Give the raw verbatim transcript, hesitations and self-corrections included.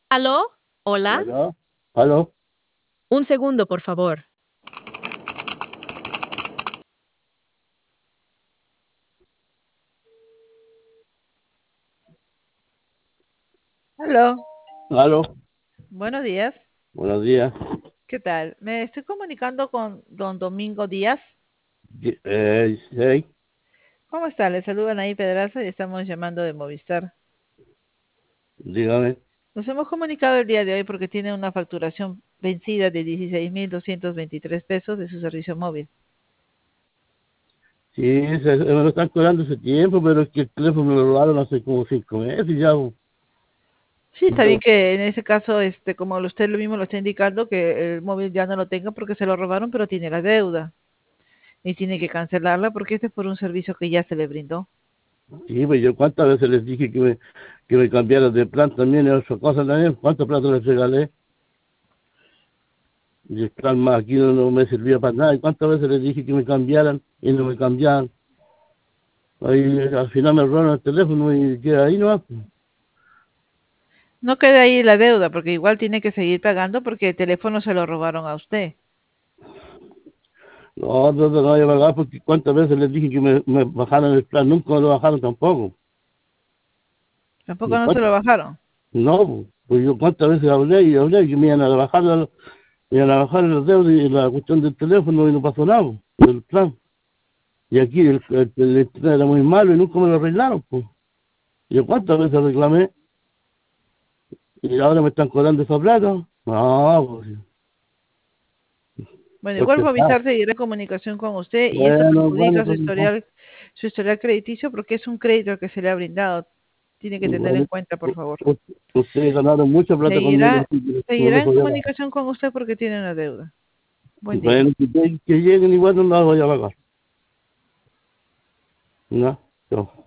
¿Aló? ¿Hola? ¿Aló? ¿Aló? Un segundo, por favor. Aló, ¿Aló? buenos días. Buenos días. ¿Qué tal? Me estoy comunicando con don Domingo Díaz. Ye- Eh, hey, ¿Cómo está? Le saludan ahí Pedraza y estamos llamando de Movistar. dígame. Nos hemos comunicado el día de hoy porque tiene una facturación vencida de dieciséis mil doscientos veintitrés pesos de su servicio móvil. Sí, se, se me lo están cobrando ese tiempo, pero es que el teléfono me lo robaron hace como cinco meses ya. bo. Sí, está bien Yo- que en ese caso, este, como usted lo mismo lo está indicando, que el móvil ya no lo tenga porque se lo robaron, pero tiene la deuda y tiene que cancelarla porque este es por un servicio que ya se le brindó. sí, pues yo cuántas veces les dije que me, que me cambiaran de plan también y otra cosa también. ¿Cuántos platos les regalé? Y el plan más aquí no, no me servía para nada. ¿Y cuántas veces les dije que me cambiaran y no me cambiaban? Ahí al final me robaron el teléfono y queda ahí nomás. pues. No queda ahí la deuda porque igual tiene que seguir pagando porque el teléfono se lo robaron a usted. No, no, no, no voy a pagar porque cuántas veces les dije que me, me bajaran el plan. Nunca me lo bajaron tampoco. Tampoco ¿Y no se cuánto? lo bajaron. No, pues yo cuántas veces hablé y hablé que me iban a bajar, la- me iban a bajar los deudas y la cuestión del teléfono y no pasó nada, pues, del plan. Y aquí el, el, el internet era muy malo y nunca me lo arreglaron, pues. Yo cuántas veces reclamé y ahora me están cobrando esa plata. No, pues, Bueno, igual porque está. Movistar seguirá en comunicación con usted y esto Bueno, bueno, perjudica su pues, no. historial, su historial crediticio porque es un crédito que se le ha brindado. Tiene que tener en Bueno, cuenta, por u- favor. u- ustedes ganaron mucha plata conmigo, Seguirá, así que no seguirá les en voy a pagar. comunicación con usted porque tiene una deuda. Buen día. Bueno, que, que lleguen igual no las voy a pagar. No, no.